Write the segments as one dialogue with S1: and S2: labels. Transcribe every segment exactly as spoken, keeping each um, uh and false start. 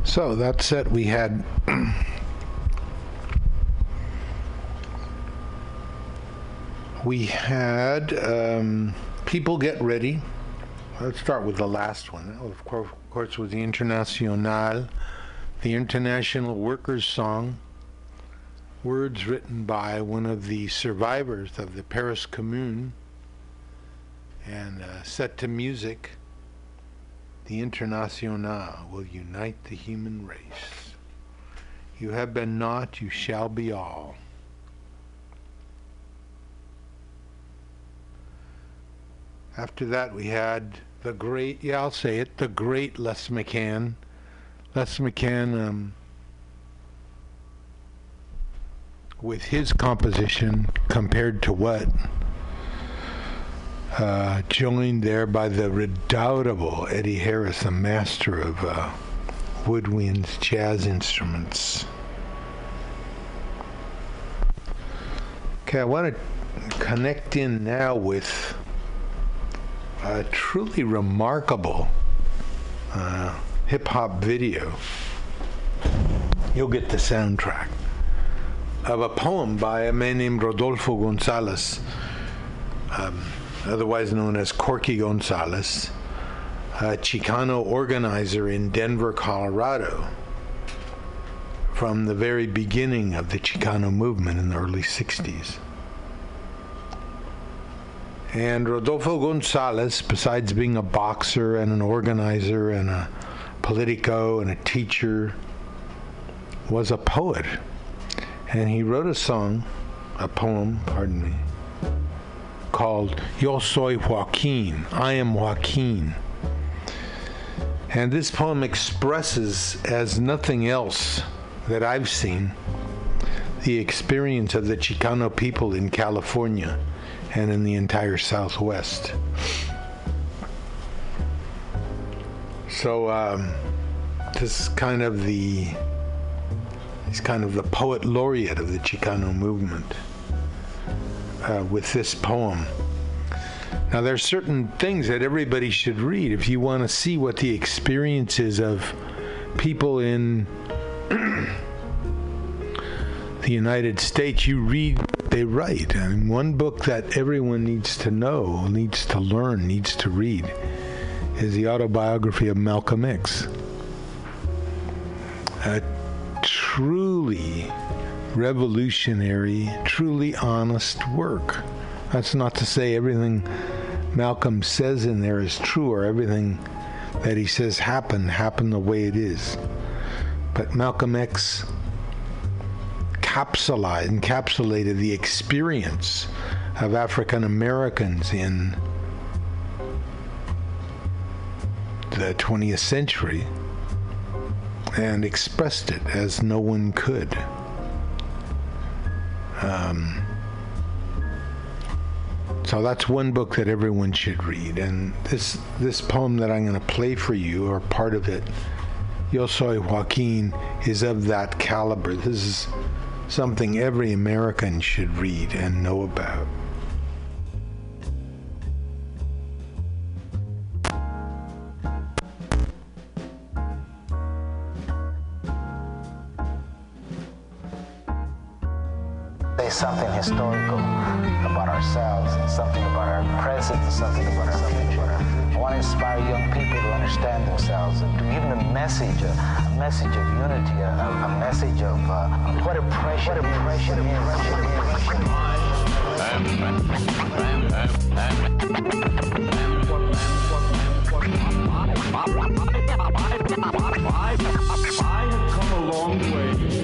S1: So that said, we had we had um, People Get Ready. Let's start with the last one. Of course, of course, was the Internacional, the International Workers' Song. Words written by one of the survivors of the Paris Commune and uh, set to music. The Internacional will unite the human race. You have been not, you shall be all. After that we had the great, yeah I'll say it, the great Les McCann. Les McCann um, with his composition, Compared to What? Uh, joined there by the redoubtable Eddie Harris, a master of uh, woodwinds, jazz instruments. Okay, I want to connect in now with a truly remarkable uh, hip-hop video. You'll get the soundtrack of a poem by a man named Rodolfo Gonzalez, um, otherwise known as Corky Gonzalez, a Chicano organizer in Denver, Colorado, from the very beginning of the Chicano movement in the early sixties. And Rodolfo Gonzalez, besides being a boxer and an organizer and a politico and a teacher, was a poet. And he wrote a song, a poem, pardon me, called Yo Soy Joaquin, I am Joaquin. And this poem expresses, as nothing else that I've seen, the experience of the Chicano people in California and in the entire Southwest. So um, this is kind of the he's kind of the poet laureate of the Chicano movement uh, with this poem. Now there's certain things that everybody should read if you want to see what the experience is of people in the United States. You read, they write. I mean, one book that everyone needs to know, needs to learn, needs to read is the autobiography of Malcolm X. A truly revolutionary, truly honest work. That's not to say everything Malcolm says in there is true, or everything that he says happened, happened the way it is. But Malcolm X encapsulated, encapsulated the experience of African Americans in the twentieth century and expressed it as no one could. Um, so that's one book that everyone should read. And this this poem that I'm going to play for you, or part of it, Yo Soy Joaquin, is of that caliber. This is something every American should read and know about.
S2: Say something historical about ourselves, and something about our present, and something about our future. I want to inspire young people to understand themselves and to give them a message, a, a message of unity, a, a message of uh, what oppression, what oppression
S3: I have come a long way.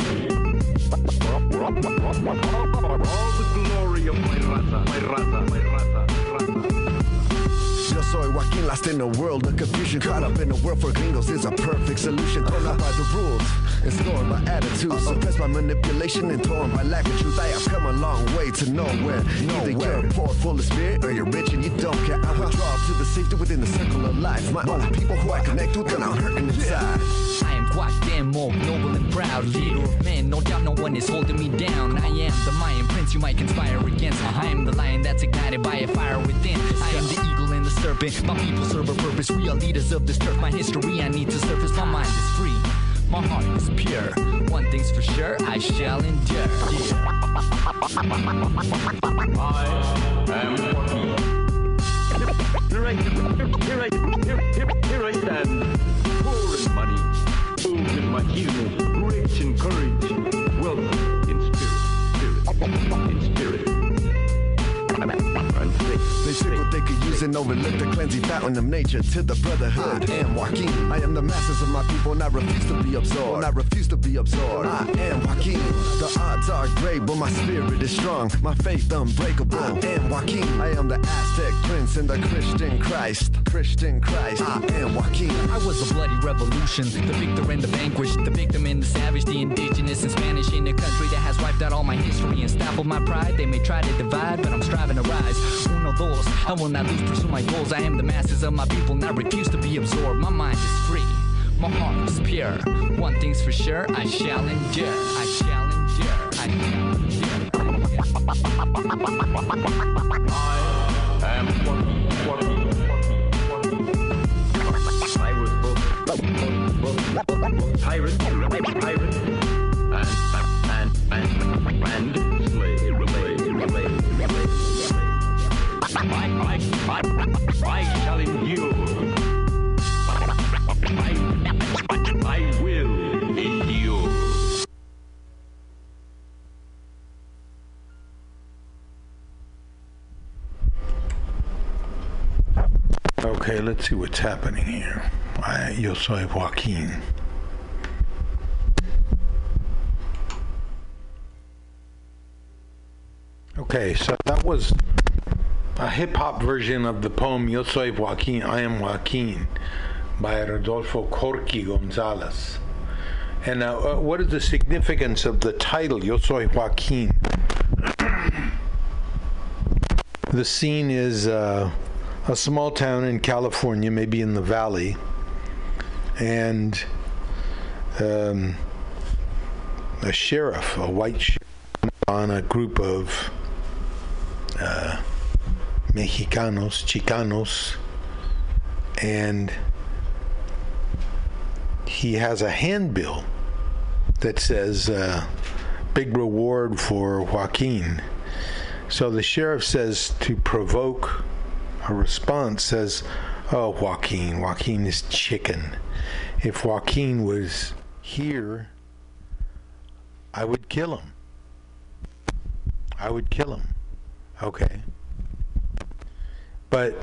S3: All the glory of my raza, my raza, my raza, raza.
S4: Yo soy Joaquin, lost in the world of confusion. Caught up in the world for gringos is a perfect solution. Thrown out by the rules and scorned by attitude. Suppressed by manipulation and torn by lack of truth. I have come a long way to nowhere. Either you're poor, full of spirit, or you're rich and you don't care. I withdraw to the safety within the circle of life. My own people who I connect with, and I'm hurting inside.
S5: I am Cuauhtemoc, noble and proud, leader of men. No doubt no one is holding me down. I am the Mayan prince you might conspire against. I am the lion that's ignited by a fire within. I am the eagle and the serpent. My people serve a purpose. We are leaders of this turf. My history I need to surface. My mind is free. My heart is pure. One thing's for sure, I shall endure. Yeah.
S3: I am Joaquin. Here I, here I, here, here, here I stand, poor in money, old in machismo, rich in courage, wealthy in spirit, spirit, in spirit.
S4: They took what they could use and overlooked the cleansing fountain of nature to the brotherhood. I am Joaquin. I am the masters of my people, and I refuse to be absorbed. And I refuse to be absorbed. I am Joaquin. The odds are great, but my spirit is strong. My faith unbreakable. I am Joaquin. I am the Aztec prince and the Christian Christ. Christian Christ. I am Joaquin.
S5: I was a bloody revolution, the victor and the vanquished, the victim and the savage, the indigenous and Spanish in a country that has wiped out all my history and stifled my pride. They may try to divide, but I'm striving to rise. Uno, dos, I will not lose, pursue my goals. I am the masses of my people, and I refuse to be absorbed. My mind is free, my heart is pure. One thing's for sure, I shall endure. I shall endure. I shall endure.
S3: I am Joaquin, Joaquin, I was both, both, both, both pirate, pirate, and, and, and, and slave, slave, slave, slave. I, I, I, I shall endure. I, I will endure.
S1: Okay, let's see what's happening here. I, yo soy Joaquin. Okay, so that was a hip-hop version of the poem Yo Soy Joaquin, I Am Joaquin by Rodolfo Corky Gonzalez. And uh, uh, what is the significance of the title Yo Soy Joaquin? The scene is uh, a small town in California, maybe in the valley, and um, a sheriff, a white sheriff, on a group of uh, Mexicanos, Chicanos, and he has a handbill that says uh, big reward for Joaquin. So the sheriff says, to provoke a response, says, oh, Joaquin, Joaquin is chicken. If Joaquin was here, I would kill him. I would kill him. Okay. But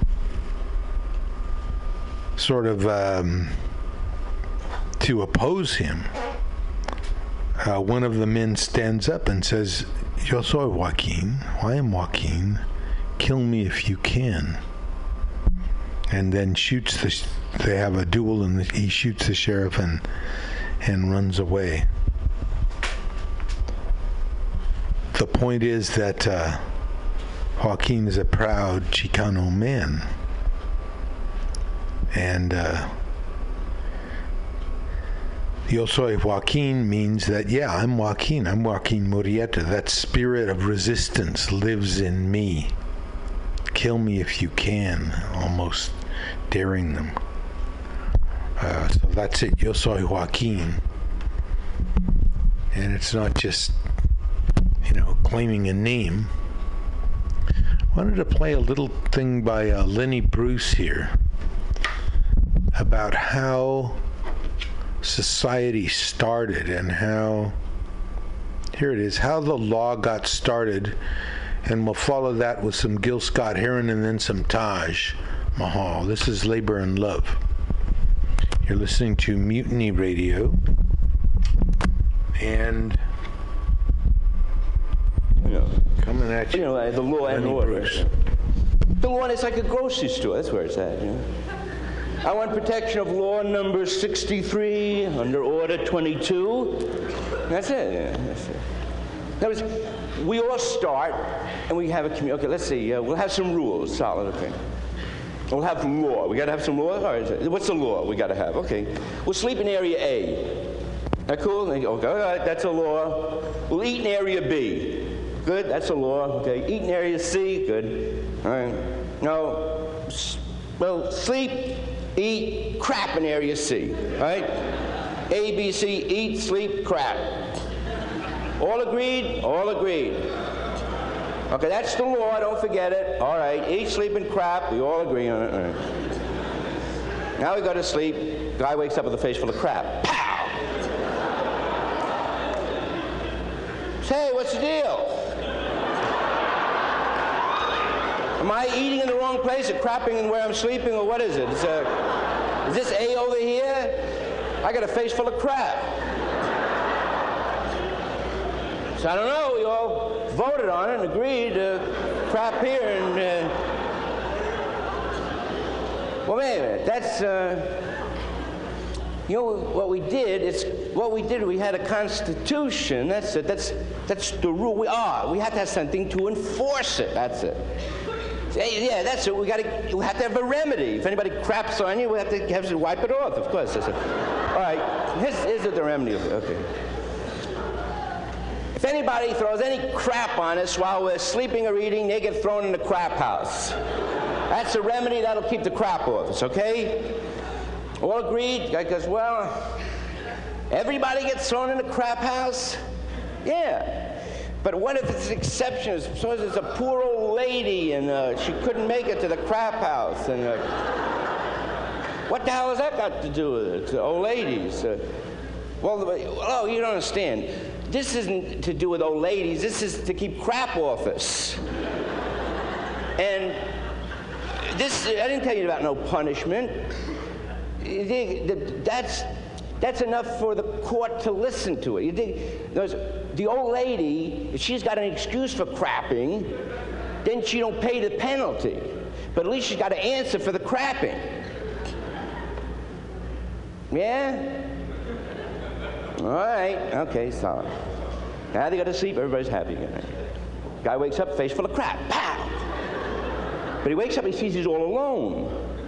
S1: sort of um, to oppose him, uh, one of the men stands up and says, Yo soy Joaquin, I am Joaquin, kill me if you can. And then shoots the, they have a duel and he shoots the sheriff and, and runs away. The point is that uh, Joaquin is a proud Chicano man. And uh, Yo soy Joaquin means that, yeah, I'm Joaquin. I'm Joaquin Murrieta. That spirit of resistance lives in me. Kill me if you can, almost daring them. Uh, so that's it. Yo soy Joaquin. And it's not just, you know, claiming a name. I wanted to play a little thing by uh, Lenny Bruce here about how society started and how, here it is, how the law got started, and we'll follow that with some Gil Scott-Heron and then some Taj Mahal. This is Labor and Love. You're listening to Mutiny Radio, and
S6: you know,
S1: coming at you,
S6: you know, the law and order.
S1: Bruce.
S6: The law, it's like a grocery store. That's where it's at. You know? I want protection of law number sixty-three under order twenty-two. That's it. Yeah, that's it. That was, we all start and we have a community. Okay, let's see. Uh, we'll have some rules. Solid. Okay. We'll have law. We got to have some law. All right. What's the law we got to have? Okay. We'll sleep in area A. That cool? Okay. All right. That's a law. We'll eat in area B. Good. That's a law. Okay. Eat in area C. Good. All right. No. Well, sleep. Eat crap in area C, right? A, B, C, eat, sleep, crap. All agreed? All agreed. Okay, that's the law, don't forget it. All right, eat, sleep, and crap. We all agree on it. All right. Now we go to sleep. Guy wakes up with a face full of crap. Pow! Say, what's the deal? Am I eating in the wrong place or crapping in where I'm sleeping, or what is it? It's a, is this A over here? I got a face full of crap. So I don't know, we all voted on it and agreed to crap here and, uh, well, wait a minute, that's, uh, you know, what we did, it's, what we did, we had a constitution, that's it, that's, that's the rule, we are, we had to have something to enforce it, that's it. Yeah, that's it. We got to. We have to have a remedy. If anybody craps on you, we have to have to wipe it off. Of course. That's it. All right. Here's, here's the remedy. Okay. If anybody throws any crap on us while we're sleeping or eating, they get thrown in the crap house. That's a remedy that'll keep the crap off us. Okay? All agreed? Guy goes, well, everybody gets thrown in the crap house. Yeah. But what if it's an exception? Suppose it's a poor old lady and uh, she couldn't make it to the crap house. And uh, what the hell has that got to do with it? To old ladies. Uh, well, oh, you don't understand. This isn't to do with old ladies. This is to keep crap off us. And this, I didn't tell you about no punishment. That's, that's enough for the court to listen to it. You think, the old lady, if she's got an excuse for crapping, then she don't pay the penalty. But at least she's got to answer for the crapping. Yeah? All right. Okay, solid. Now they go to sleep, everybody's happy again. Guy wakes up, face full of crap. Pow! But he wakes up, he sees he's all alone.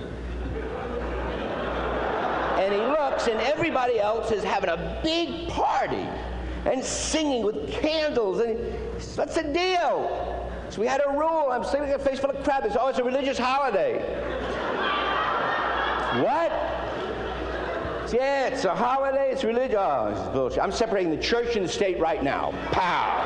S6: And he looks, and everybody else is having a big party and singing with candles. And what's the deal? So we had a rule. I'm sleeping with a face full of crap. It's, oh, it's a religious holiday. What? Yeah, it's a holiday. It's religious. Oh, this is bullshit. I'm separating the church and the state right now. Pow.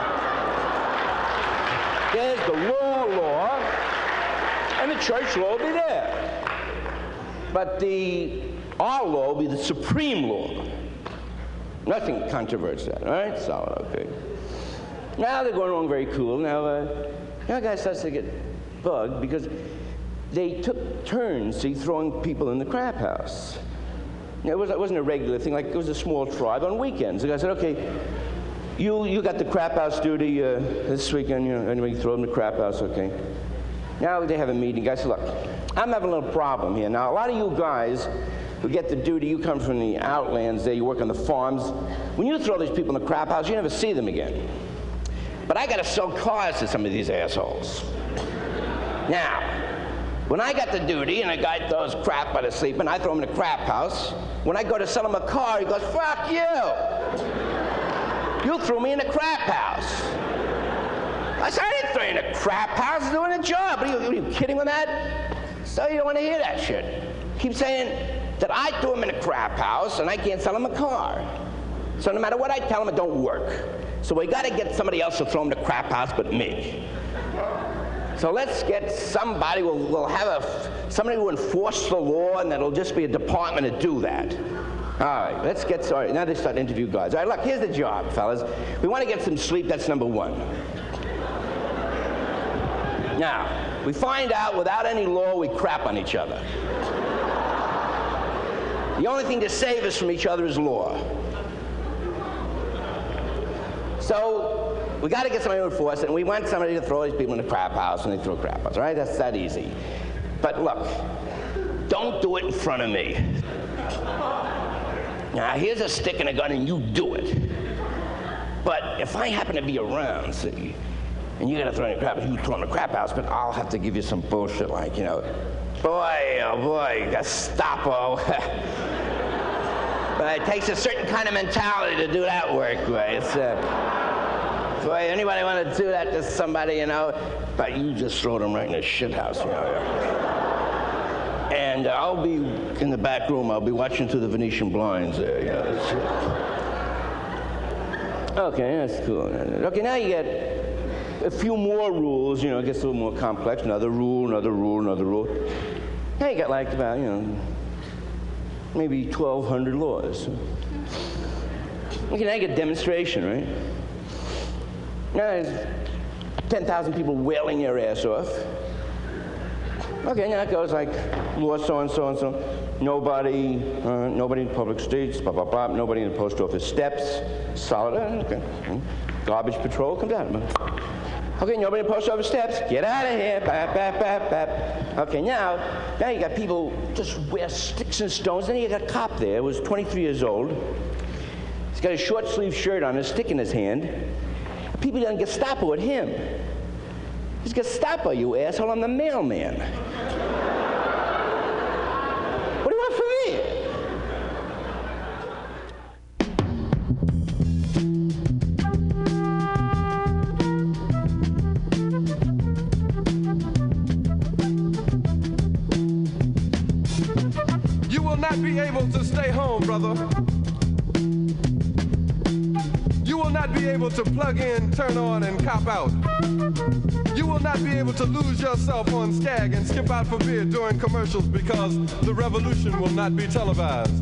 S6: There's the law, law, and the church law will be there. But the our law will be the supreme law. Nothing controverts that, all right? Solid, okay. Now they're going along very cool. Now, uh, now guy starts to get bugged because they took turns, see, throwing people in the crap house. Now, it, was, it wasn't a regular thing, like it was a small tribe on weekends. The guy said, okay, you, you got the crap house duty uh, this weekend, you know, anybody throw them in the crap house, okay. Now they have a meeting. Guy said, look, I'm having a little problem here. Now, a lot of you guys who get the duty, you come from the outlands there, you work on the farms. When you throw these people in the crap house, you never see them again. But I gotta sell cars to some of these assholes. Now, when I got the duty and a guy throws crap while they're sleeping, I throw him in the crap house. When I go to sell him a car, he goes, fuck you! You threw me in the crap house. I said, I didn't throw you in the crap house, I was doing a job. Are you, are you kidding with that? So you don't wanna hear that shit. Keep saying that I threw him in a crap house and I can't sell him a car. So no matter what I tell him, it don't work. So we got to get somebody else to throw him in the crap house but me. So let's get somebody, we'll, we'll have a, somebody who enforce the law, and that'll just be a department to do that. All right, let's get started. Now they start to interview guys. All right, look, here's the job, fellas. We want to get some sleep, that's number one. Now, we find out without any law, we crap on each other. The only thing to save us from each other is law. So we got to get somebody to enforce it, and we want somebody to throw these people in the crap house, and they throw crap house, all right? That's that easy. But look, don't do it in front of me. Now, here's a stick and a gun, and you do it. But if I happen to be around, see, and you got to throw in the crap house, you throw in the crap house, but I'll have to give you some bullshit like, you know, boy, oh boy, Gestapo. But it takes a certain kind of mentality to do that work, boy. It's, uh, boy, anybody want to do that to somebody, you know? But you just throw them right in the shit house, you know. And I'll be in the back room. I'll be watching through the Venetian blinds there. You know, that's okay, that's cool. Okay, now you get a few more rules. You know, it gets a little more complex. Another rule, another rule, another rule. Now you got like about, you know, maybe twelve hundred laws. Okay, now you get demonstration, right? Now there's ten thousand people wailing your ass off. Okay, now it goes like law so and so and so. Nobody, uh, nobody in public streets, blah, blah, blah. Nobody in the post office steps. Solid, uh, okay. Garbage patrol, come down. Okay, nobody in the post office steps. Get out of here. Bap, bap, bap, bap. Okay, now, now you got people just wear sticks and stones. Then you got a cop there who was twenty-three years old. He's got a short sleeve shirt on, a stick in his hand. People done Gestapo at him. He's Gestapo, you asshole. I'm the mailman. What do you want from me?
S7: You will not be able to stay home, brother. You will not be able to plug in, turn on, and cop out. You will not be able to lose yourself on Skag and skip out for beer during commercials because the revolution will not be televised.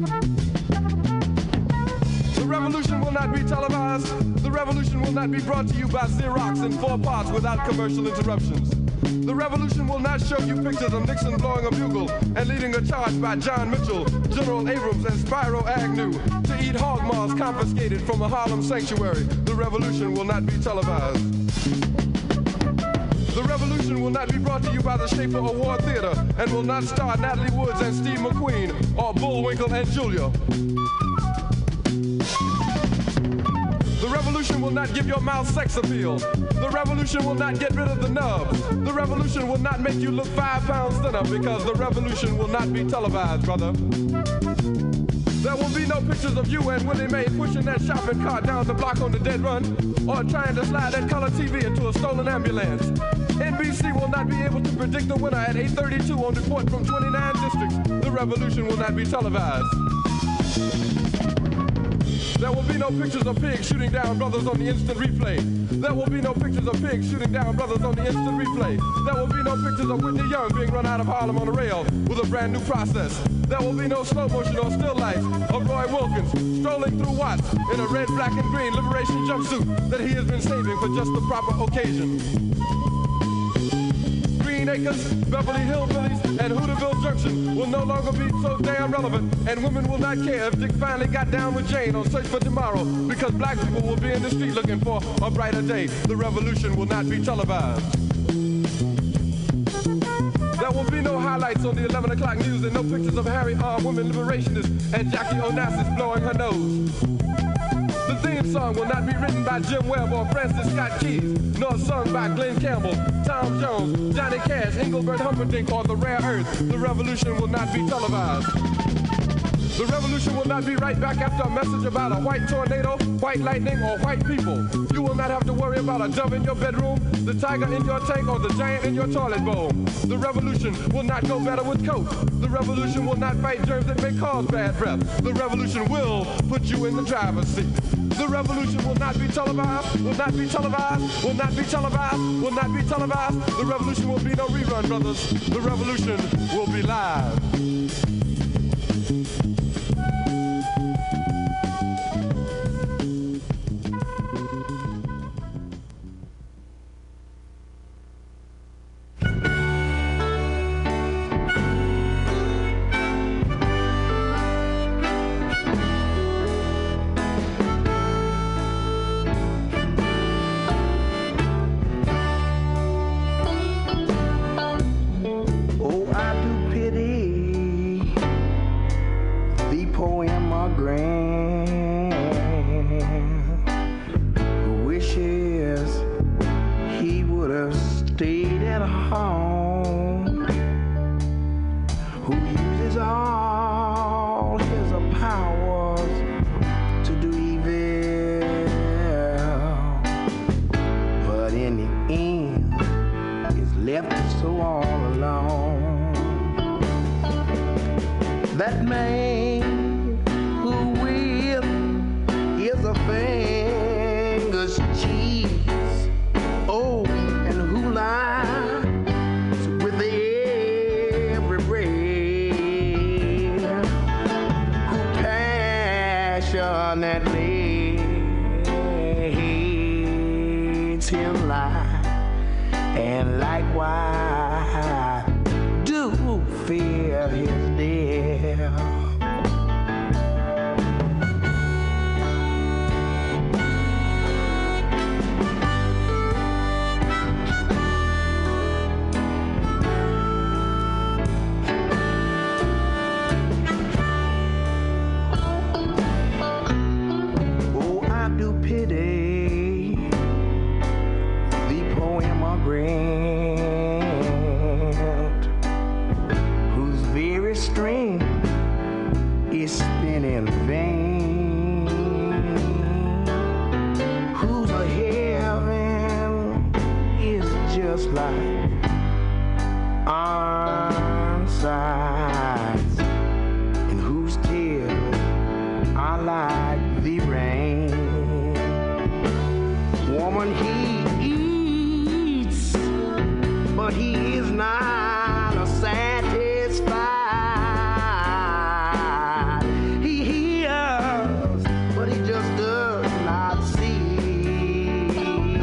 S7: The revolution will not be televised. The revolution will not be brought to you by Xerox in four parts without commercial interruptions. The revolution will not show you pictures of Nixon blowing a bugle and leading a charge by John Mitchell, General Abrams, and Spyro Agnew to eat hog maws confiscated from a Harlem sanctuary. The revolution will not be televised. The revolution will not be brought to you by the Schaefer Award Theater and will not star Natalie Woods and Steve McQueen or Bullwinkle and Julia. The revolution will not give your mouth sex appeal. The revolution will not get rid of the nubs. The revolution will not make you look five pounds thinner because the revolution will not be televised, brother. There will be no pictures of you and Willie Mae pushing that shopping cart down the block on the dead run or trying to slide that color T V into a stolen ambulance. N B C will not be able to predict the winner at eight thirty-two on Report from twenty-nine districts. The revolution will not be televised. There will be no pictures of pigs shooting down brothers on the instant replay. There will be no pictures of pigs shooting down brothers on the instant replay. There will be no pictures of Whitney Young being run out of Harlem on a rail with a brand new process. There will be no slow motion or still life of Roy Wilkins strolling through Watts in a red, black, and green liberation jumpsuit that he has been saving for just the proper occasion. Green Acres, Beverly Hillbillies, and Hooterville Junction will no longer be so damn relevant, and women will not care if Dick finally got down with Jane on Search for Tomorrow, because black people will be in the street looking for a brighter day. The revolution will not be televised. There will be no highlights on the eleven o'clock news and no pictures of Harry armed women liberationists and Jackie Onassis blowing her nose. The theme song will not be written by Jim Webb or Francis Scott Keys, nor sung by Glenn Campbell, Tom Jones, Johnny Cash, Engelbert Humperdinck, or The Rare Earth. The revolution will not be televised. The revolution will not be right back after a message about a white tornado, white lightning, or white people. You will not have to worry about a dove in your bedroom, the tiger in your tank, or the giant in your toilet bowl. The revolution will not go better with Coke. The revolution will not fight germs that may cause bad breath. The revolution will put you in the driver's seat. The revolution will not be televised, will not be televised, will not be televised, will not be televised. The revolution will be no rerun, brothers. The revolution will be live.
S8: left us so all alone. that man who with is a finger's cheese, oh, and who lies with every breath, who passionately hates his life, and likewise do fear his death. Oh, I do pity the poor immigrant whose very strength is spent in vain, whose heaven is just like arm size, and whose tears are like the rain. Woman, he eats, but he is not satisfied. He hears, but he just does not see.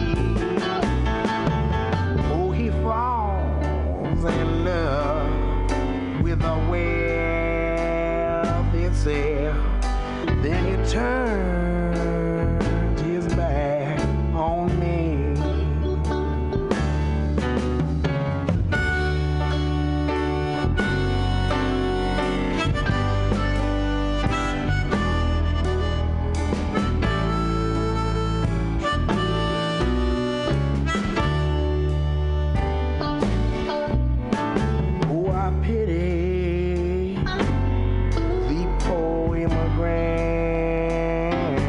S8: Oh, he falls in love with a wealth itself, then he turns his back on me. Oh, I pity the poor immigrant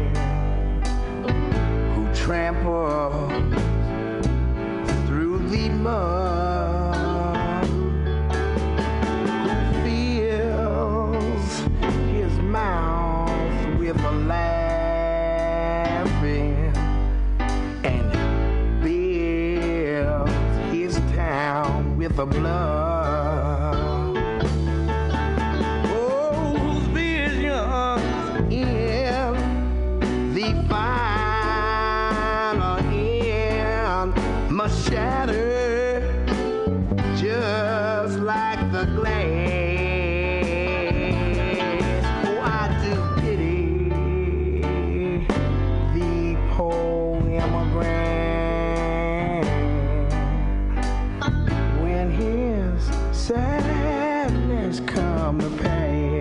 S8: who tramples through the mud, who fills his mouth with a laughing and builds his town with a blood. Oh, whose visions in the final end must shatter just like the glass. Oh, I do pity the poor immigrant when his sadness come to pass.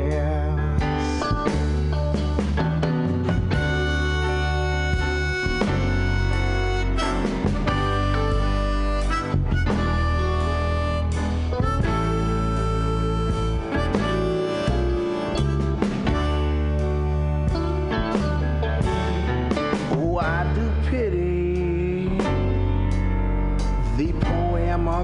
S8: Oh, I do pity the poor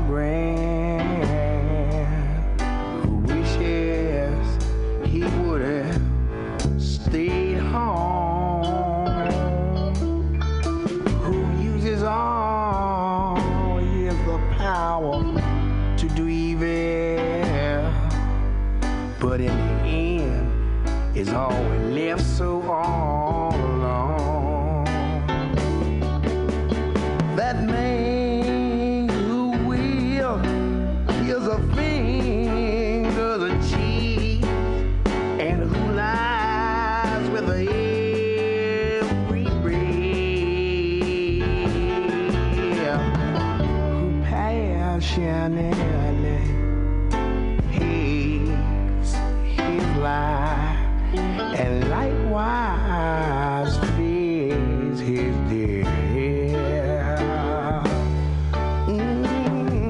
S8: immigrant who wishes he would have stayed home, who uses all his power to do evil, but in the end is always left so all alone. That man who will is a finger the cheese, and who lies with every breath, who passionately hates his life, and likewise fears his death. Mm.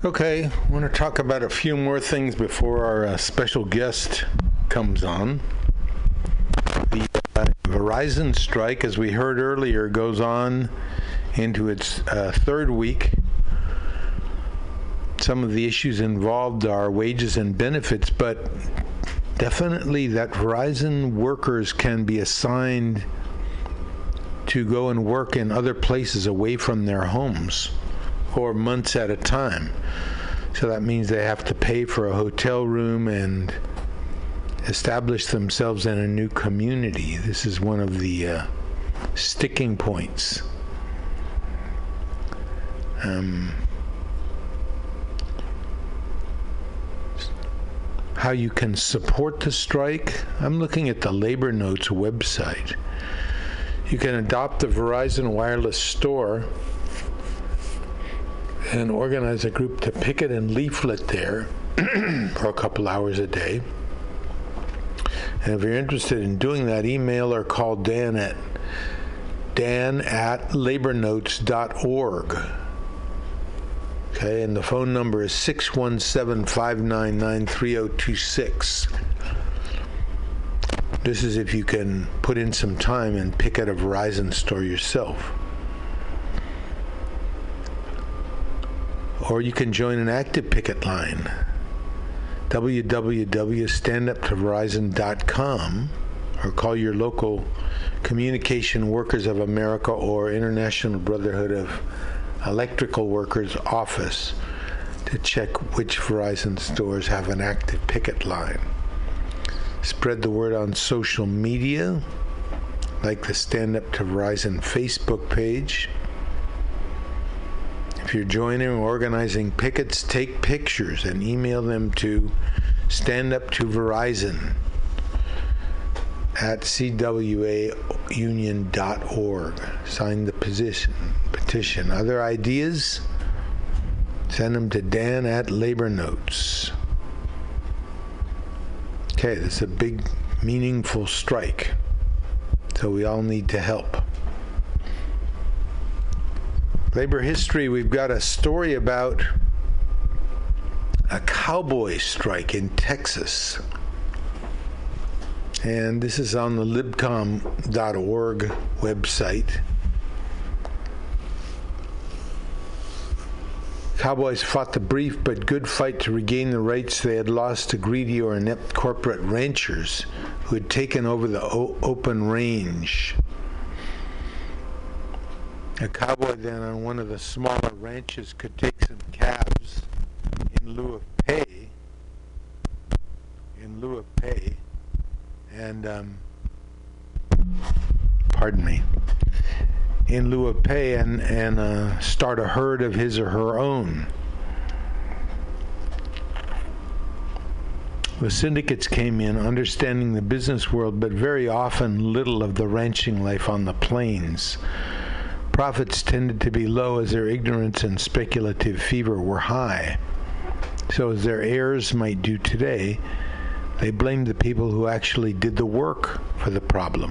S1: Okay, I want to talk about a few more things before our uh, special guest comes on. The uh, Verizon strike, as we heard earlier, goes on into its uh, third week. Some of the issues involved are wages and benefits, but definitely that Verizon workers can be assigned to go and work in other places away from their homes for months at a time. So that means they have to pay for a hotel room and establish themselves in a new community. This is one of the uh, sticking points. Um, how you can support the strike? I'm looking at the Labor Notes website. You can adopt the Verizon Wireless Store and organize a group to picket and leaflet there for a couple hours a day. And if you're interested in doing that, email or call Dan at dan at labor notes dot org. Okay, and the phone number is six one seven, five nine nine, three zero two six. This is if you can put in some time and pick at a Verizon store yourself. Or you can join an active picket line. w w w dot stand up to verizon dot com, or call your local Communication Workers of America or International Brotherhood of Electrical Workers office to check which Verizon stores have an active picket line. Spread the word on social media, like the Stand Up to Verizon Facebook page. If you're joining or organizing pickets, take pictures and email them to standuptoverizon at c w a union dot org. Sign the petition. petition. Other ideas? Send them to Dan at Labor Notes. Okay, this is a big, meaningful strike, so we all need to help. Labor history, we've got a story about a cowboy strike in Texas. And this is on the libcom dot org website. Cowboys fought the brief but good fight to regain the rights they had lost to greedy or inept corporate ranchers who had taken over the o- open range. A cowboy then on one of the smaller ranches could take some calves in lieu of pay, in lieu of pay, and, um, pardon me, in lieu of pay and, and uh, start a herd of his or her own. The syndicates came in understanding the business world, but very often little of the ranching life on the plains. Profits tended to be low as their ignorance and speculative fever were high. So as their heirs might do today, they blamed the people who actually did the work for the problem.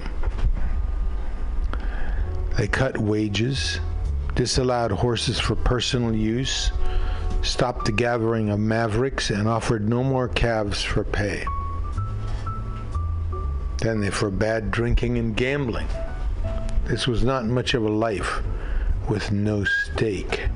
S1: They cut wages, disallowed horses for personal use, stopped the gathering of mavericks, and offered no more calves for pay. Then they forbade drinking and gambling. This was not much of a life with no stake.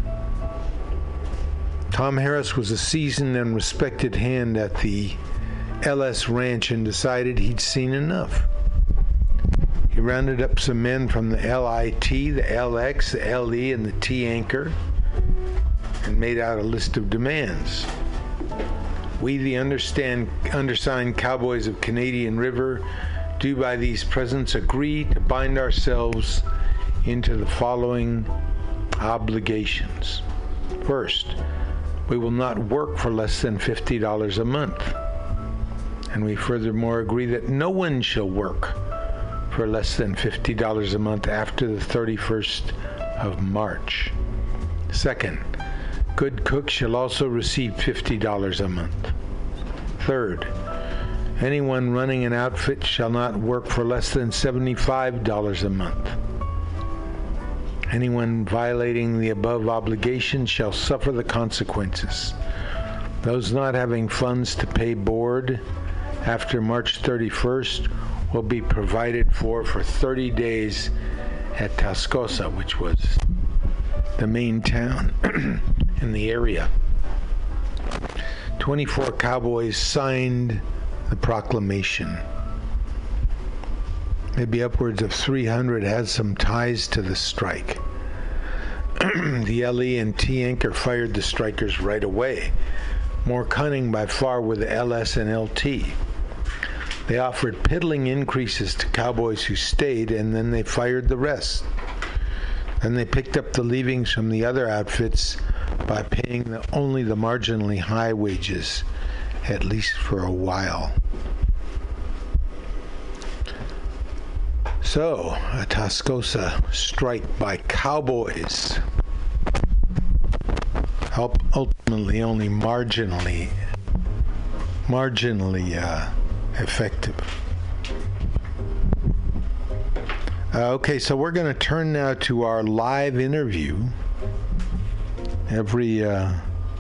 S1: Tom Harris was a seasoned and respected hand at the L S Ranch and decided he'd seen enough. He rounded up some men from the L I T, the L X, the L E, and the T Anchor, and made out a list of demands. We, the understand, undersigned cowboys of Canadian River, do by these presents agree to bind ourselves into the following obligations. First, we will not work for less than fifty dollars a month. And we furthermore agree that no one shall work for less than fifty dollars a month after the thirty-first of March. Second, good cooks shall also receive fifty dollars a month. Third, anyone running an outfit shall not work for less than seventy-five dollars a month. Anyone violating the above obligation shall suffer the consequences. Those not having funds to pay board after March thirty-first will be provided for for thirty days at Tascosa, which was the main town in the area. twenty-four cowboys signed the proclamation. Maybe upwards of three hundred had some ties to the strike. The L E and T anchor fired the strikers right away. More cunning by far were the L S and L T. They offered piddling increases to cowboys who stayed, and then they fired the rest. Then they picked up the leavings from the other outfits by paying the, only the marginally high wages, at least for a while. So, a Tascosa strike by cowboys, help ultimately only marginally, marginally uh, effective. Uh, okay, so we're going to turn now to our live interview. Every uh,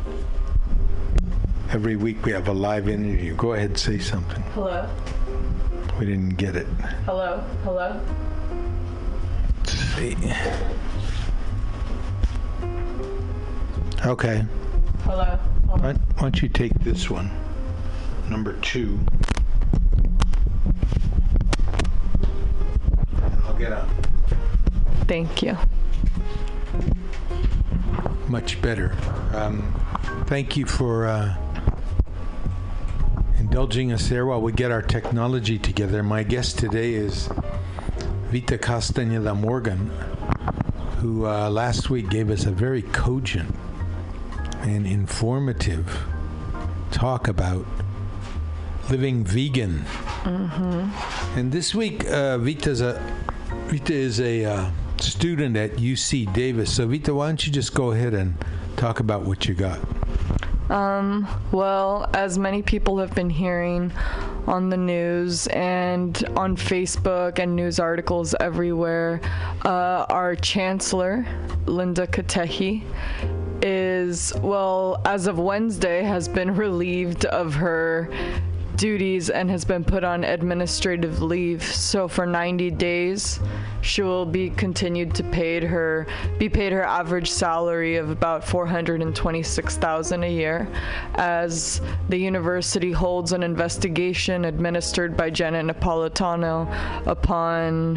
S1: every week we have a live interview. Go ahead, say something.
S9: Hello.
S1: We didn't get it.
S9: Hello. Hello.
S1: Let's see. Okay.
S9: Hello. Hello.
S1: Why, why don't you take this one, number two. I'll get up.
S9: Thank you.
S1: Much better. Um, thank you for uh, indulging us there while we get our technology together. My guest today is Vita Castañeda Morgan, who uh, last week gave us a very cogent and informative talk about living vegan. Mm-hmm. And this week, uh, Vita's a, Vita is a uh, student at U C Davis. So Vita, why don't you just go ahead and talk about what you got?
S9: Um, well, as many people have been hearing on the news and on Facebook and news articles everywhere, uh, our chancellor, Linda Katehi, is, well, as of Wednesday, has been relieved of her duties and has been put on administrative leave. So for ninety days, she will be continued to paid her be paid her average salary of about four hundred twenty-six thousand dollars a year, as the university holds an investigation administered by Janet Napolitano upon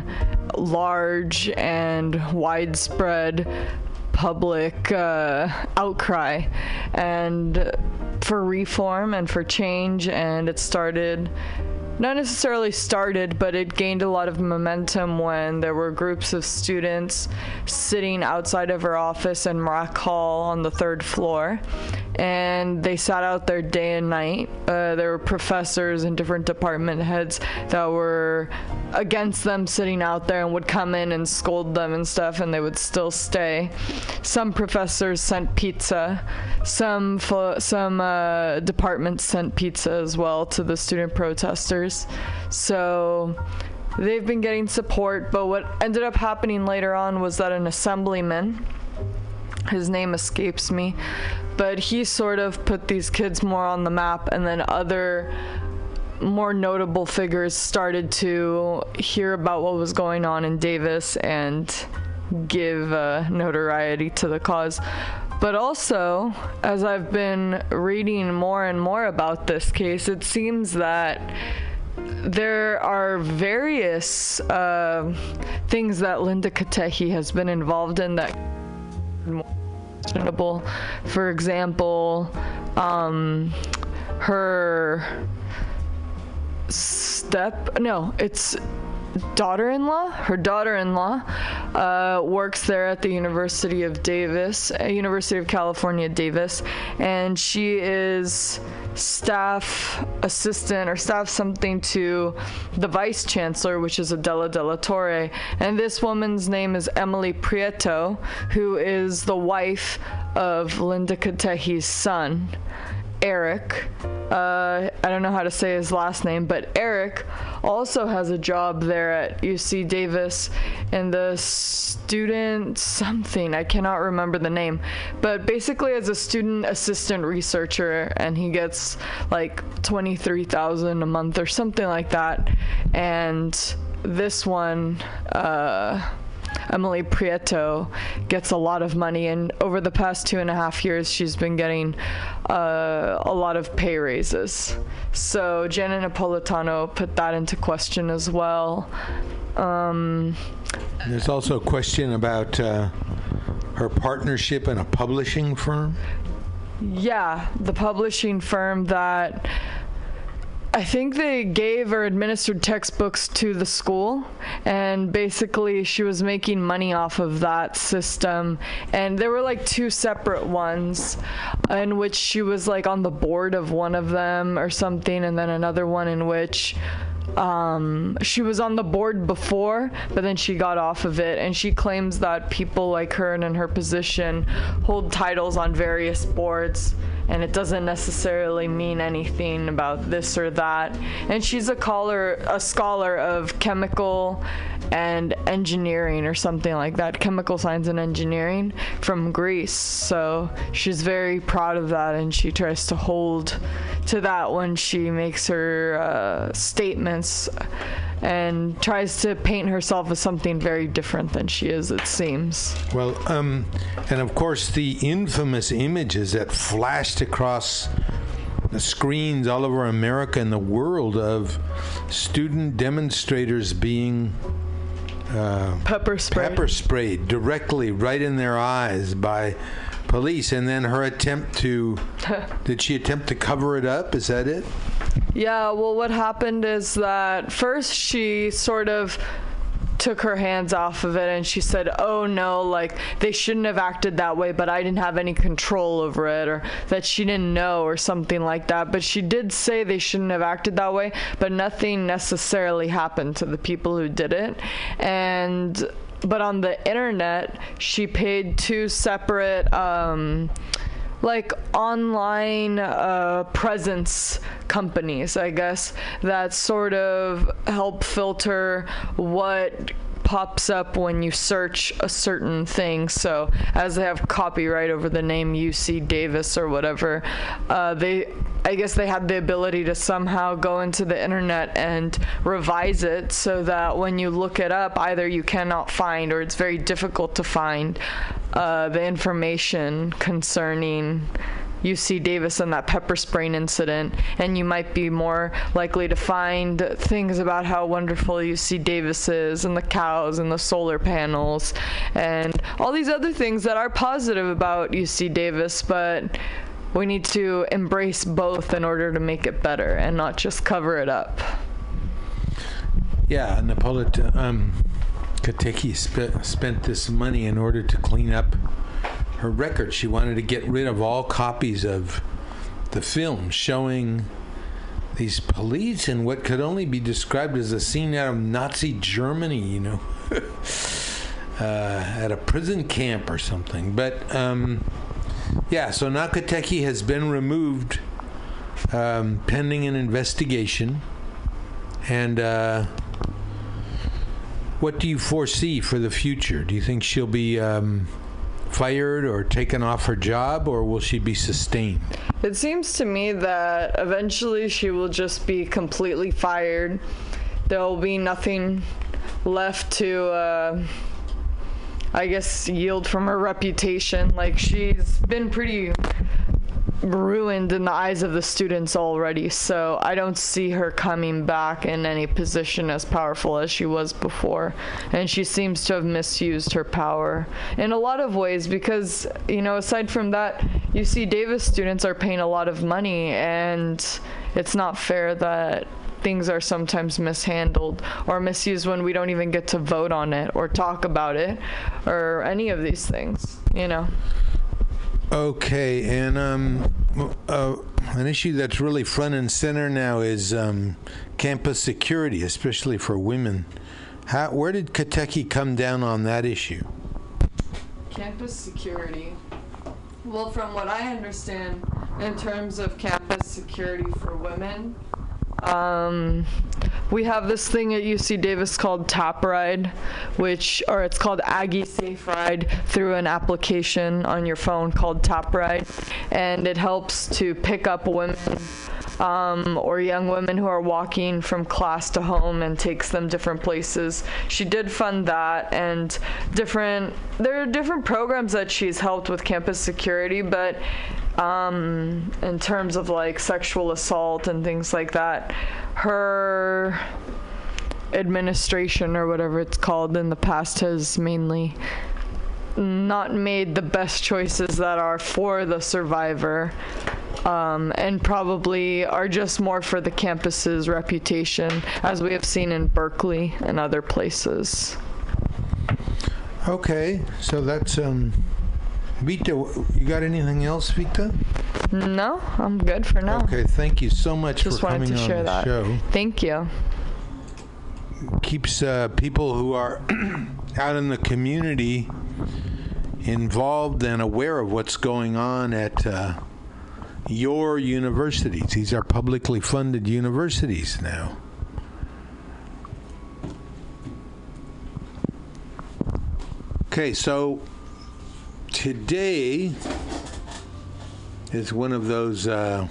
S9: large and widespread public uh, outcry and for reform and for change. And it started, not necessarily started, but it gained a lot of momentum when there were groups of students sitting outside of her office in Marac Hall on the third floor, and they sat out there day and night. Uh, there were professors and different department heads that were against them sitting out there and would come in and scold them and stuff, and they would still stay. Some professors sent pizza. Some fo- some uh, departments sent pizza as well to the student protesters. So they've been getting support, but what ended up happening later on was that an assemblyman, his name escapes me, but he sort of put these kids more on the map, and then other more notable figures started to hear about what was going on in Davis and give uh, notoriety to the cause. But also, as I've been reading more and more about this case, it seems that there are various uh, things that Linda Katehi has been involved in that are more questionable. For example, um, her step, no, it's daughter-in-law, her daughter-in-law uh, works there at the University of Davis, uh, University of California, Davis, and she is staff assistant or staff something to the vice chancellor, which is Adela de la Torre. And this woman's name is Emily Prieto, who is the wife of Linda Katehi's son. Eric, uh, I don't know how to say his last name, but Eric also has a job there at U C Davis in the student something, I cannot remember the name, but basically as a student assistant researcher, and he gets like twenty-three thousand a month or something like that. And this one, uh, Emily Prieto, gets a lot of money, and over the past two and a half years she's been getting uh, a lot of pay raises. So Janet Napolitano put that into question as well. Um,
S1: There's also a question about uh, her partnership in a publishing firm.
S9: Yeah, the publishing firm that I think they gave or administered textbooks to the school, and basically she was making money off of that system. And there were like two separate ones in which she was like on the board of one of them or something, and then another one in which um, she was on the board before, but then she got off of it. And she claims that people like her and in her position hold titles on various boards, and it doesn't necessarily mean anything about this or that. And she's a scholar, a scholar of chemical and engineering or something like that, chemical science and engineering from Greece. So she's very proud of that, and she tries to hold to that when she makes her uh, statements, and tries to paint herself as something very different than she is, it seems.
S1: Well, um, and of course the infamous images that flashed across the screens all over America and the world of student demonstrators being uh,
S9: pepper sprayed.
S1: pepper sprayed directly right in their eyes by police, and then her attempt to did she attempt to cover it up? Is that it?
S9: Yeah, well, what happened is that first she sort of took her hands off of it, and she said, oh no, like they shouldn't have acted that way, but I didn't have any control over it, or that she didn't know, or something like that. But she did say they shouldn't have acted that way, but nothing necessarily happened to the people who did it. And but on the internet, she paid two separate um like online uh, presence companies, I guess, that sort of help filter what pops up when you search a certain thing. So as they have copyright over the name U C Davis or whatever, uh, they I guess they had the ability to somehow go into the internet and revise it so that when you look it up, either you cannot find or it's very difficult to find uh, the information concerning U C Davis and that pepper spraying incident, and you might be more likely to find things about how wonderful U C Davis is, and the cows and the solar panels and all these other things that are positive about U C Davis, but we need to embrace both in order to make it better and not just cover it up.
S1: Yeah, Napolitano, um, Kateki sp- spent this money in order to clean up her record. She wanted to get rid of all copies of the film showing these police in what could only be described as a scene out of Nazi Germany, you know, uh, at a prison camp or something. But um, yeah, so Nakateki has been removed um, pending an investigation. And uh, what do you foresee for the future? Do you think she'll be um, fired or taken off her job, or will she be sustained?
S9: It seems to me that eventually she will just be completely fired. There will be nothing left to, uh, I guess, yield from her reputation. Like, she's been pretty ruined in the eyes of the students already, so I don't see her coming back in any position as powerful as she was before. And she seems to have misused her power in a lot of ways, because, you know, aside from that, U C Davis students are paying a lot of money, and it's not fair that things are sometimes mishandled or misused when we don't even get to vote on it or talk about it or any of these things, you know.
S1: Okay, and um, uh, an issue that's really front and center now is um, campus security, especially for women. How, where did Kateki come down on that issue?
S9: Campus security. Well, from what I understand, in terms of campus security for women. Um, we have this thing at U C Davis called Tap Ride, which, or it's called Aggie Safe Ride through an application on your phone called Tap Ride, and it helps to pick up women um, or young women who are walking from class to home and takes them different places. She did fund that, and different, there are different programs that she's helped with campus security, but Um, in terms of like sexual assault and things like that, her administration or whatever it's called in the past has mainly not made the best choices that are for the survivor, um, and probably are just more for the campus's reputation, as we have seen in Berkeley and other places.
S1: Okay, so that's um Vita, you got anything else, Vita?
S9: No, I'm good for now.
S1: Okay, thank you so much
S9: Just
S1: for
S9: wanted
S1: coming
S9: to
S1: on
S9: share
S1: the
S9: that.
S1: show.
S9: Thank you.
S1: Keeps uh, people who are out in the community involved and aware of what's going on at uh, your universities. These are publicly funded universities now. Okay, so today is one of those uh,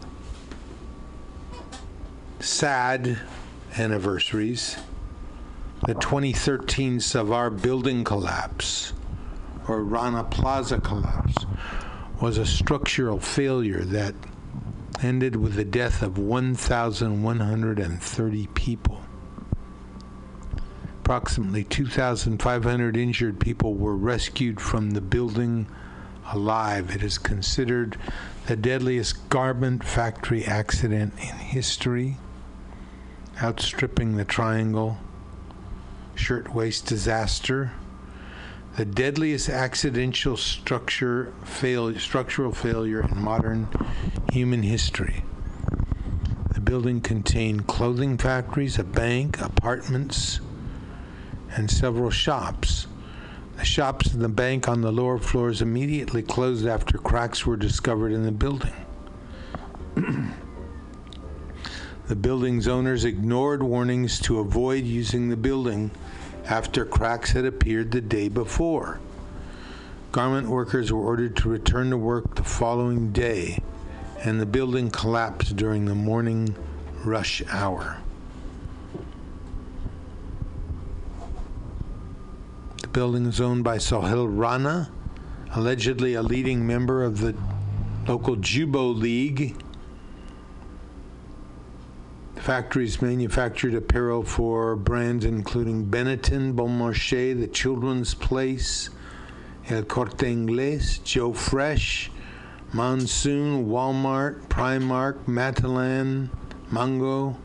S1: sad anniversaries. The twenty thirteen Savar building collapse, or Rana Plaza collapse, was a structural failure that ended with the death of one thousand one hundred thirty people. Approximately two thousand five hundred injured people were rescued from the building alive. It is considered the deadliest garment factory accident in history, outstripping the Triangle Shirtwaist disaster, the deadliest accidental structure fail, structural failure in modern human history. The building contained clothing factories, a bank, apartments, and several shops. The shops and the bank on the lower floors immediately closed after cracks were discovered in the building. The building's owners ignored warnings to avoid using the building after cracks had appeared the day before. Garment workers were ordered to return to work the following day, and the building collapsed during the morning rush hour. The building is owned by Sohail Rana, allegedly a leading member of the local Jubo League. The factories manufactured apparel for brands including Benetton, Bon Marché, The Children's Place, El Corte Inglés, Joe Fresh, Monsoon, Walmart, Primark, Matalan, Mango.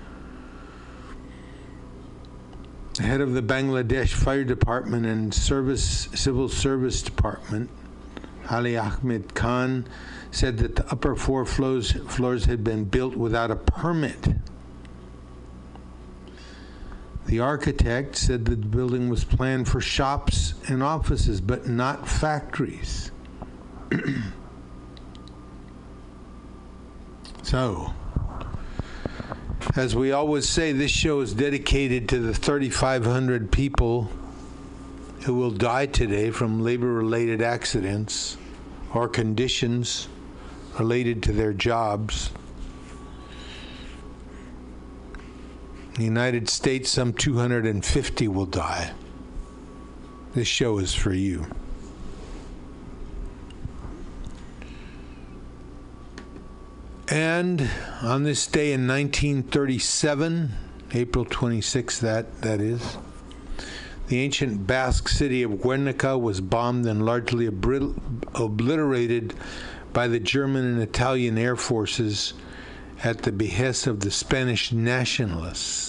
S1: The head of the Bangladesh Fire Department and Service Civil Service Department, Ali Ahmed Khan, said that the upper four floors, floors had been built without a permit. The architect said that the building was planned for shops and offices, but not factories. So, as we always say, this show is dedicated to the thirty-five hundred people who will die today from labor-related accidents or conditions related to their jobs. In the United States, some two hundred fifty will die. This show is for you. And on this day in nineteen thirty-seven, April twenty-sixth, that, that is, the ancient Basque city of Guernica was bombed and largely obri- obliterated by the German and Italian air forces at the behest of the Spanish nationalists.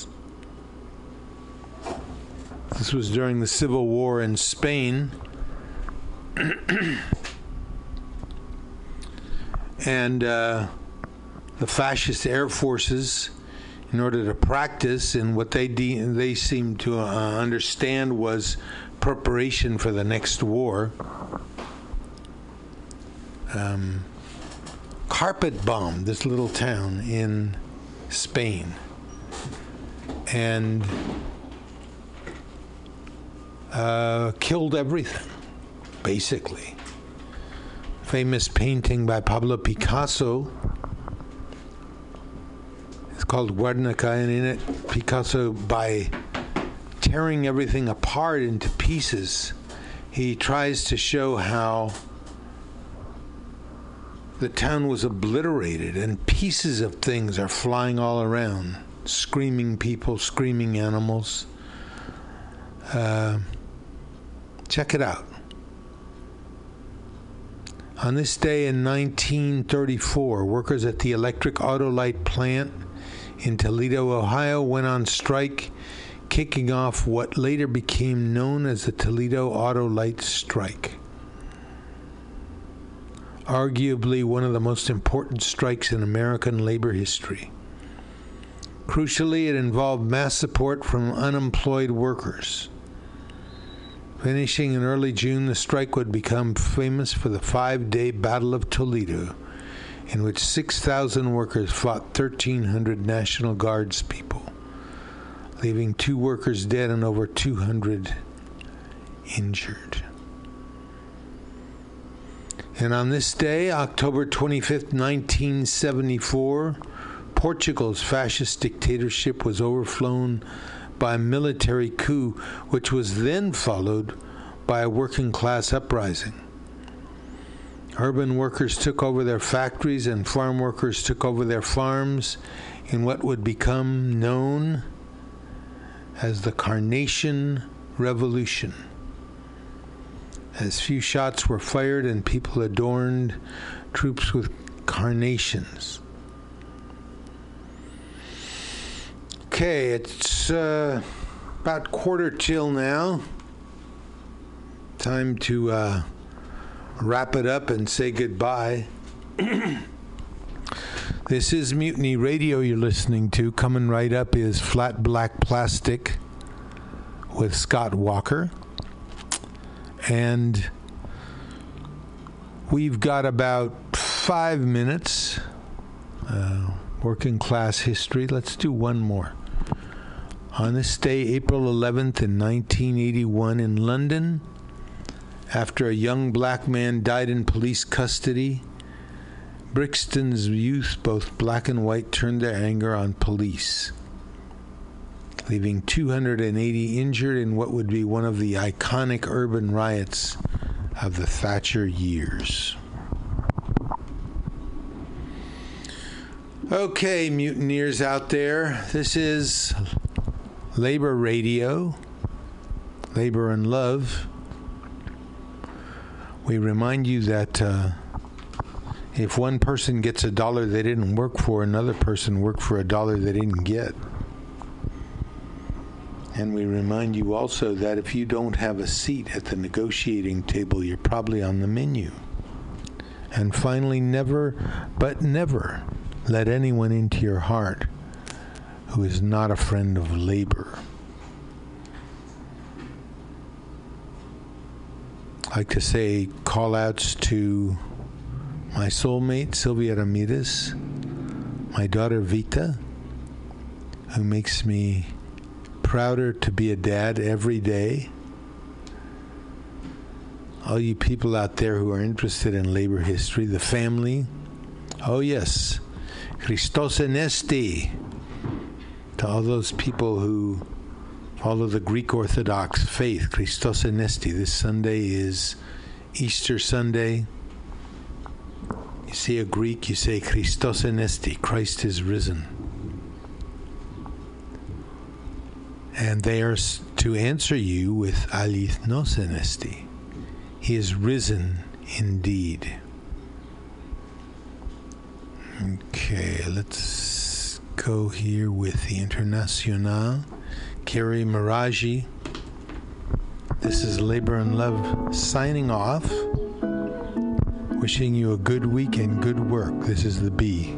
S1: This was during the Civil War in Spain. And uh, the fascist air forces, in order to practice in what they de- they seemed to uh, understand was preparation for the next war, um, carpet bombed this little town in Spain. And uh, killed everything, basically. Famous painting by Pablo Picasso. It's called Guernica, and in it, Picasso, by tearing everything apart into pieces, he tries to show how the town was obliterated and pieces of things are flying all around. Screaming people, screaming animals. Uh, check it out. On this day in nineteen thirty-four, workers at the Electric Autolite plant in Toledo, Ohio, went on strike, kicking off what later became known as the Toledo Autolite Strike. Arguably one of the most important strikes in American labor history. Crucially, it involved mass support from unemployed workers. Finishing in early June, the strike would become famous for the five-day Battle of Toledo, in which six thousand workers fought thirteen hundred National Guards people, leaving two workers dead and over two hundred injured. And on this day, October twenty-fifth, nineteen seventy-four, Portugal's fascist dictatorship was overthrown by a military coup, which was then followed by a working-class uprising. Urban workers took over their factories and farm workers took over their farms in what would become known as the Carnation Revolution. As few shots were fired and people adorned troops with carnations. Okay, it's uh, about quarter till now. Time to uh, wrap it up and say goodbye. This is Mutiny Radio you're listening to. Coming right up is Flat Black Plastic with Scott Walker. And we've got about five minutes. Uh, working class history. Let's do one more. On this day, April eleventh in nineteen eighty-one in London, after a young black man died in police custody, Brixton's youth, both black and white, turned their anger on police, leaving two hundred eighty injured in what would be one of the iconic urban riots of the Thatcher years. Okay, mutineers out there, this is Labor Radio, Labor and Love. We remind you that uh, if one person gets a dollar they didn't work for, another person worked for a dollar they didn't get. And we remind you also that if you don't have a seat at the negotiating table, you're probably on the menu. And finally, never, but never, let anyone into your heart who is not a friend of labor. I'd like to say call-outs to my soulmate, Sylvia Ramirez, my daughter, Vita, who makes me prouder to be a dad every day. All you people out there who are interested in labor history, the family, oh yes, Christos Anesti, to all those people who follow the Greek Orthodox faith, Christos Anesti. This Sunday is Easter Sunday. You see a Greek, you say Christos Anesti, Christ is risen. And they are to answer you with Alithnos Anesti. He is risen indeed. Okay, let's go here with the International. Kerry Miraji. This is Labor and Love signing off. Wishing you a good week and good work. This is the Bee.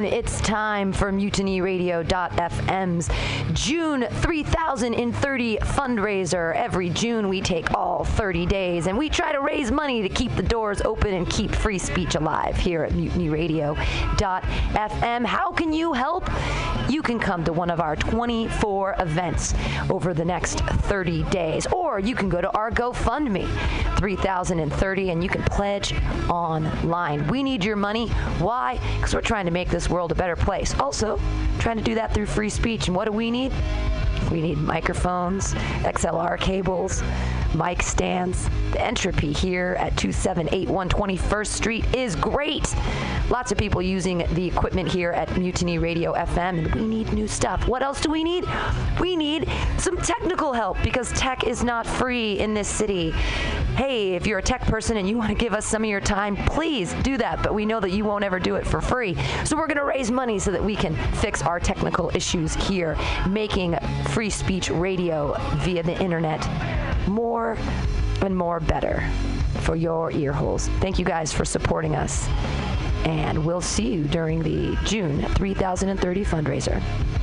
S10: June, it's time for Mutiny Radio dot F M's June three thousand thirty fundraiser. Every June, we take all thirty days and we try to raise money to keep the doors open and keep free speech alive here at Mutiny Radio dot F M. How can you help? You can come to one of our twenty-four events over the next thirty days, or you can go to our GoFundMe, three thousand thirty, and you can pledge online. We need your money. Why? Because we're trying to make this world a better place. Also, trying to do that through free speech. And what do we need? We need microphones, X L R cables, mic stands. The entropy here at two seven eight one twenty-first Street is great. Lots of people using the equipment here at Mutiny Radio F M, and we need new stuff. What else do we need? We need some technical help, because tech is not free in this city. Hey, if you're a tech person and you want to give us some of your time, please do that, but we know that you won't ever do it for free. So we're going to raise money so that we can fix our technical issues here, making free speech radio via the internet more and more better for your ear holes. Thank you guys for supporting us, and we'll see you during the June three thousand thirty fundraiser.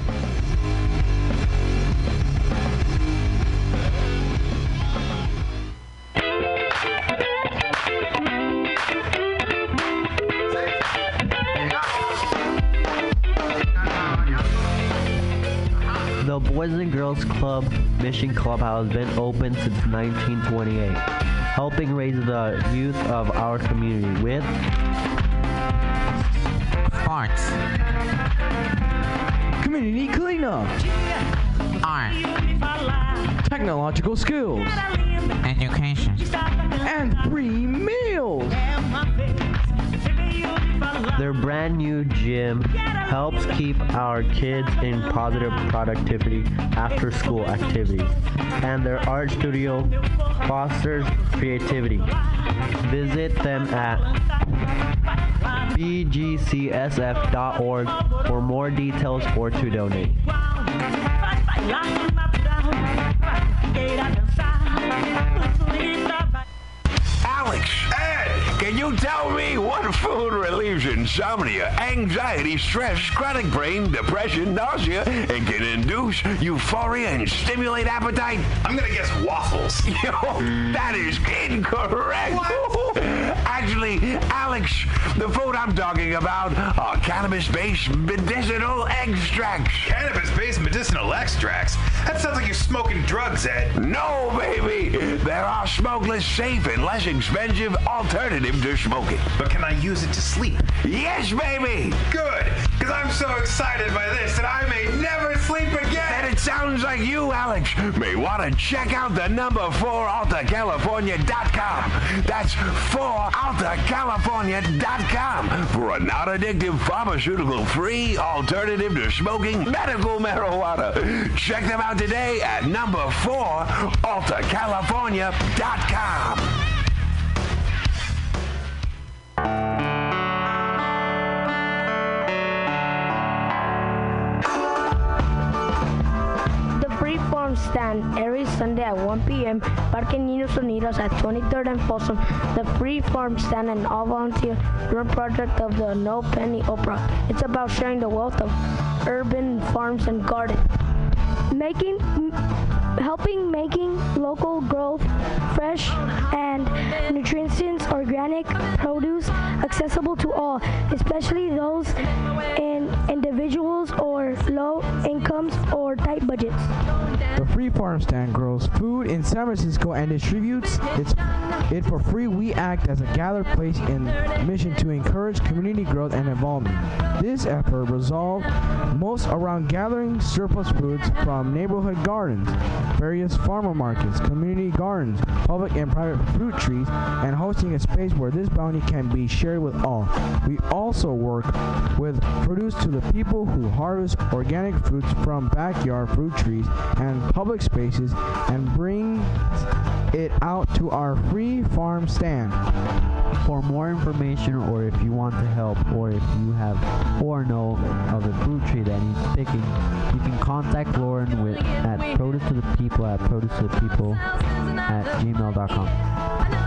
S11: The Boys and Girls Club Mission Clubhouse has been open since nineteen twenty-eight, helping raise the youth of our community with
S12: arts,
S13: community cleanup,
S12: art,
S13: technological skills,
S12: education,
S13: and free meals.
S11: Their brand new gym helps keep our kids in positive productivity after school activities, and their art studio fosters creativity. Visit them at b g c s f dot org for more details or to donate.
S14: Alex, Ed, can you tell me what food relieves insomnia, anxiety, stress, chronic brain, depression, nausea, and can induce euphoria and stimulate appetite?
S15: I'm gonna guess waffles.
S14: Yo, that is incorrect.
S15: What?
S14: Actually, Alex, the food I'm talking about are cannabis-based medicinal extracts.
S15: Cannabis-based medicinal extracts? That sounds like you're smoking drugs, Ed.
S14: No, baby. There are smokeless, safe, and less expensive alternative to smoking.
S15: But can I use it to sleep?
S14: Yes, baby.
S15: Good, because I'm so excited by this that I may never sleep again.
S14: And it sounds like you, Alex, may want to check out the number four Alta California dot com. That's four Alta California dot com for a non-addictive, pharmaceutical-free alternative to smoking medical marijuana. Check them out today at number four Alta California dot com.
S16: Farm Stand every Sunday at one p.m. Parque Niños Unidos at twenty-third and Folsom. The Free Farm Stand, an all-volunteer run project of the No Penny Opera. It's about sharing the wealth of urban farms and gardens.
S17: Making, m- helping making local growth, fresh and nutritious organic produce accessible to all, especially those in individuals or low incomes or tight budgets.
S13: The Free Farm Stand grows food in San Francisco and distributes its, it for free. We act as a gathered place in mission to encourage community growth and involvement. This effort resolved most around gathering surplus foods from neighborhood gardens, various farmer markets, community gardens, public and private fruit trees, and hosting a space where this bounty can be shared with all. We also work with produce to the people who harvest organic fruits from backyard fruit trees and public spaces and bring it out to our Free Farm Stand.
S11: For more information, or if you want to help, or if you have or know of a fruit tree that needs picking, you can contact Lauren with at produce to the people at produce to the people at gmail dot com.